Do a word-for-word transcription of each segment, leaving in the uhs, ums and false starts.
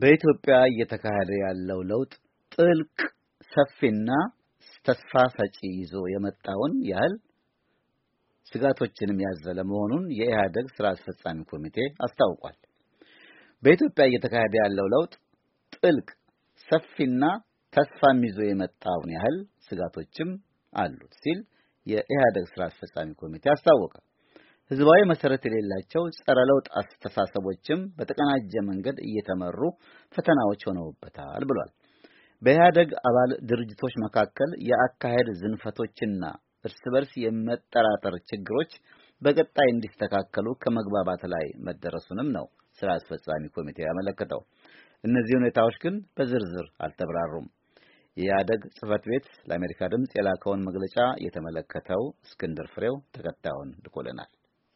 በኢትዮጵያ እየተካሄደ ያለው ለውጥ ጥልቅ ሰፊና ተስፋ ሰጪ ይዞ የመጣውን ያህል ስጋቶችንም ያዘለ መሆኑን የኢህአደግ ስራ አስፈጻሚ ኮሚቴ አስታውቋል። በኢትዮጵያ እየተካሄደ ያለው ለውጥ ጥልቅ ሰፊና ተስፋም ይዞ የመጣውን ያህል ስጋቶችም አሉት ሲል የኢህአደግ ስራ አስፈጻሚ ኮሚቴ አስታወቀ። ህዝባዊ መሰረት የሌላቸው ጸረ ለውጥ አስተሳሰቦችም በተቀናጀ መንገድ እየተመሩ ፈተናዎች ሆነውበታል ብሏል። በኢህአደግ አባል ድርጅቶች መካከል የአካሄድ ዝንፈቶችና እርስ በርስ የመጠራጠር ችግሮች በቀጣይ እንዲስተካከሉ ከመግባባት ላይ መደረሱንም ነው ስራ አስፈጻሚ ኮሚቴ ያመለከተው። እነዚህ ሁኔታዎች ግን በዝርዝር አልተብራሩም። የኢህአደግ ጽህፈት ቤት ለአሜሪካ ድምጽ የላከውን መግለጫ የተመለከተው እስክንድር ፍሬው ተከታዩን ልኮልናል።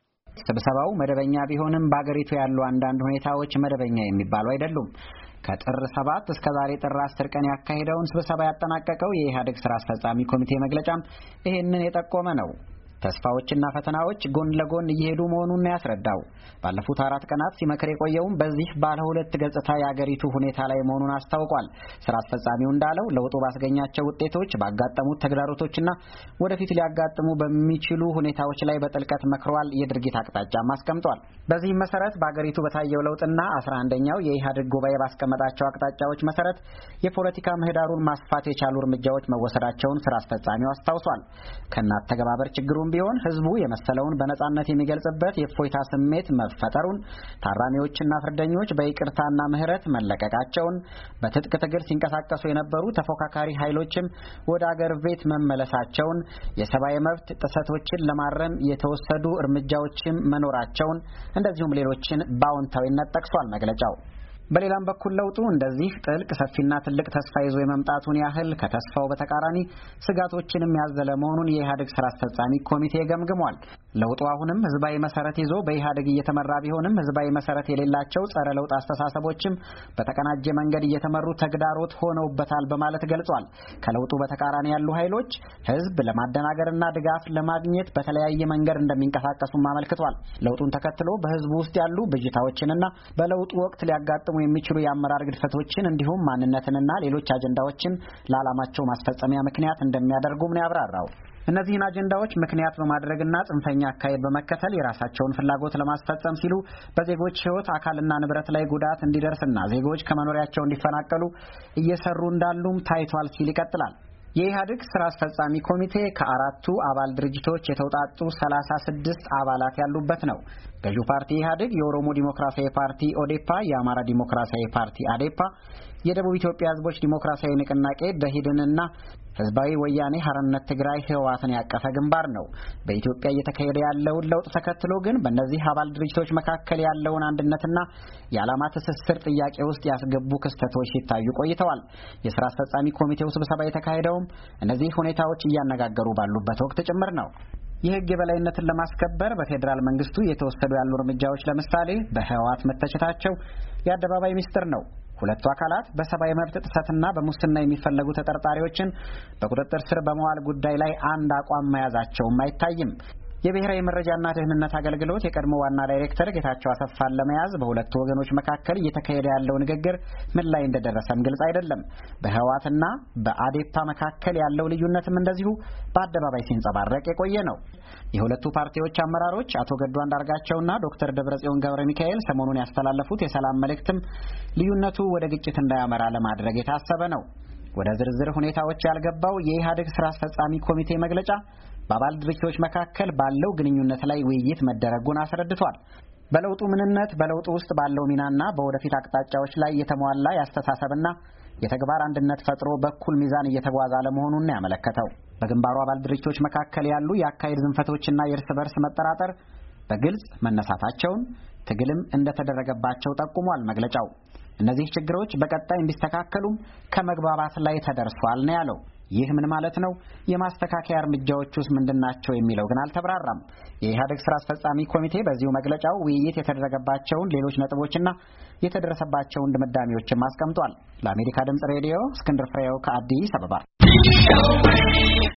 ስብሰባው መደበኛ ቢሆንም በአገሪቱ ያሉ አንዳንድ ሁኔታዎች መደበኛ የሚባሉ አይደሉም። ከጥር ሰባት እስከ ዛሬ ጥር አስር ቀን ያካሄደውን ስብሰባ ያጠናቀቀው የኢህአደግ ስራ አስፈጻሚ ኮሚቴ መግለጫም ይህንን የጠቆመ ነው። ተስፋዎችና ፈተናዎች ጎን ለጎን እየሄዱ መሆኑን ያስረዳው ባለፉት አራት ቀናት ሲመክር የቆየውም በዚህ ባለ ሁለት ገጽታ የአገሪቱ ሁኔታ ላይ መሆኑን አስታውቋል። ስራ አስፈጻሚው እንዳለው ለውጡ ባስገኛቸው ውጤቶች፣ ባጋጠሙት ተግዳሮቶችና ወደፊት ሊያጋጥሙ በሚችሉ ሁኔታዎች ላይ በጥልቀት መክሯል። የድርጊት አቅጣጫም አስቀምጧል። በዚህም መሰረት በአገሪቱ በታየው ለውጥና አስራ አንደኛው የኢህአዴግ ጉባኤ ባስቀመጣቸው አቅጣጫዎች መሰረት የፖለቲካ ምህዳሩን ማስፋት የቻሉ እርምጃዎች መወሰዳቸውን ስራ አስፈጻሚው አስታውሷል። ከናት ተገባበር ችግሩ ቢሆን ህዝቡ የመሰለውን በነጻነት የሚገልጽበት የእፎይታ ስሜት መፈጠሩን፣ ታራሚዎችና ፍርደኞች በይቅርታና ምህረት መለቀቃቸውን፣ በትጥቅ ትግል ሲንቀሳቀሱ የነበሩ ተፎካካሪ ኃይሎችም ወደ አገር ቤት መመለሳቸውን፣ የሰብአዊ መብት ጥሰቶችን ለማረም የተወሰዱ እርምጃዎችም መኖራቸውን እንደዚሁም ሌሎችን በአዎንታዊነት ጠቅሷል መግለጫው። በሌላም በኩል ለውጡ እንደዚህ ጥልቅ ሰፊና ትልቅ ተስፋ ይዞ የመምጣቱን ያህል ከተስፋው በተቃራኒ ስጋቶችንም ያዘለ መሆኑን የኢህአዴግ ስራ አስፈጻሚ ኮሚቴ ገምግሟል። ለውጡ አሁንም ህዝባዊ መሰረት ይዞ በኢህአዴግ እየተመራ ቢሆንም ህዝባዊ መሰረት የሌላቸው ጸረ ለውጥ አስተሳሰቦችም በተቀናጀ መንገድ እየተመሩ ተግዳሮት ሆነውበታል በማለት ገልጿል። ከለውጡ በተቃራኒ ያሉ ኃይሎች ህዝብ ለማደናገርና ድጋፍ ለማግኘት በተለያየ መንገድ እንደሚንቀሳቀሱም አመልክቷል። ለውጡን ተከትሎ በህዝቡ ውስጥ ያሉ ብዥታዎችንና በለውጡ ወቅት ሊያጋጥሙ የሚችሉ የአመራር ግድፈቶችን እንዲሁም ማንነትንና ሌሎች አጀንዳዎችን ለዓላማቸው ማስፈጸሚያ ምክንያት እንደሚያደርጉም ነው ያብራራው። እነዚህን አጀንዳዎች ምክንያት በማድረግና ጽንፈኛ አካሄድ በመከተል የራሳቸውን ፍላጎት ለማስፈጸም ሲሉ በዜጎች ህይወት፣ አካልና ንብረት ላይ ጉዳት እንዲደርስና ዜጎች ከመኖሪያቸው እንዲፈናቀሉ እየሰሩ እንዳሉም ታይቷል ሲል ይቀጥላል። የኢህአዴግ ስራ አስፈጻሚ ኮሚቴ ከአራቱ አባል ድርጅቶች የተውጣጡ ሰላሳ ስድስት አባላት ያሉበት ነው። ገዢው ፓርቲ ኢህአዴግ፣ የኦሮሞ ዲሞክራሲያዊ ፓርቲ ኦዴፓ፣ የአማራ ዲሞክራሲያዊ ፓርቲ አዴፓ፣ የደቡብ ኢትዮጵያ ህዝቦች ዲሞክራሲያዊ ንቅናቄ ደኢህዴንና ህዝባዊ ወያኔ ሓርነት ትግራይ ህወሓትን ያቀፈ ግንባር ነው። በኢትዮጵያ እየተካሄደ ያለውን ለውጥ ተከትሎ ግን በእነዚህ አባል ድርጅቶች መካከል ያለውን አንድነትና የዓላማ ትስስር ጥያቄ ውስጥ ያስገቡ ክስተቶች ሲታዩ ቆይተዋል። የስራ አስፈጻሚ ኮሚቴው ስብሰባ የተካሄደውም እነዚህ ሁኔታዎች እያነጋገሩ ባሉበት ወቅት ጭምር ነው። የህግ የበላይነትን ለማስከበር በፌዴራል መንግስቱ እየተወሰዱ ያሉ እርምጃዎች ለምሳሌ በህወሓት መተቸታቸው የአደባባይ ሚስጥር ነው። ሁለቱ አካላት በሰብአዊ መብት ጥሰትና በሙስና የሚፈለጉ ተጠርጣሪዎችን በቁጥጥር ስር በመዋል ጉዳይ ላይ አንድ አቋም መያዛቸውም አይታይም። የብሔራዊ መረጃና ደህንነት አገልግሎት የቀድሞ ዋና ዳይሬክተር ጌታቸው አሰፋን ለመያዝ በሁለቱ ወገኖች መካከል እየተካሄደ ያለው ንግግር ምን ላይ እንደደረሰም ግልጽ አይደለም። በህወሓትና በአዴፓ መካከል ያለው ልዩነትም እንደዚሁ በአደባባይ ሲንጸባረቅ የቆየ ነው። የሁለቱ ፓርቲዎች አመራሮች አቶ ገዱ አንዳርጋቸውና ዶክተር ደብረጽዮን ገብረ ሚካኤል ሰሞኑን ያስተላለፉት የሰላም መልእክትም ልዩነቱ ወደ ግጭት እንዳያመራ ለማድረግ የታሰበ ነው። ወደ ዝርዝር ሁኔታዎች ያልገባው የኢህአዴግ ስራ አስፈጻሚ ኮሚቴ መግለጫ በአባል ድርጅቶች መካከል ባለው ግንኙነት ላይ ውይይት መደረጉን አስረድቷል። በለውጡ ምንነት፣ በለውጡ ውስጥ ባለው ሚናና በወደፊት አቅጣጫዎች ላይ የተሟላ ያስተሳሰብና የተግባር አንድነት ፈጥሮ በኩል ሚዛን እየተጓዘ አለመሆኑን ነው ያመለከተው። በግንባሩ አባል ድርጅቶች መካከል ያሉ የአካሄድ ዝንፈቶችና የእርስ በርስ መጠራጠር በግልጽ መነሳታቸውን፣ ትግልም እንደተደረገባቸው ጠቁሟል መግለጫው። እነዚህ ችግሮች በቀጣይ እንዲስተካከሉም ከመግባባት ላይ ተደርሷል ነው ያለው። ይህ ምን ማለት ነው? የማስተካከያ እርምጃዎች ውስጥ ምንድናቸው የሚለው ግን አልተብራራም። የኢህአዴግ ስራ አስፈጻሚ ኮሚቴ በዚሁ መግለጫው ውይይት የተደረገባቸውን ሌሎች ነጥቦችና የተደረሰባቸውን ድምዳሜዎችም አስቀምጧል። ለአሜሪካ ድምጽ ሬዲዮ እስክንድር ፍሬው ከአዲስ አበባ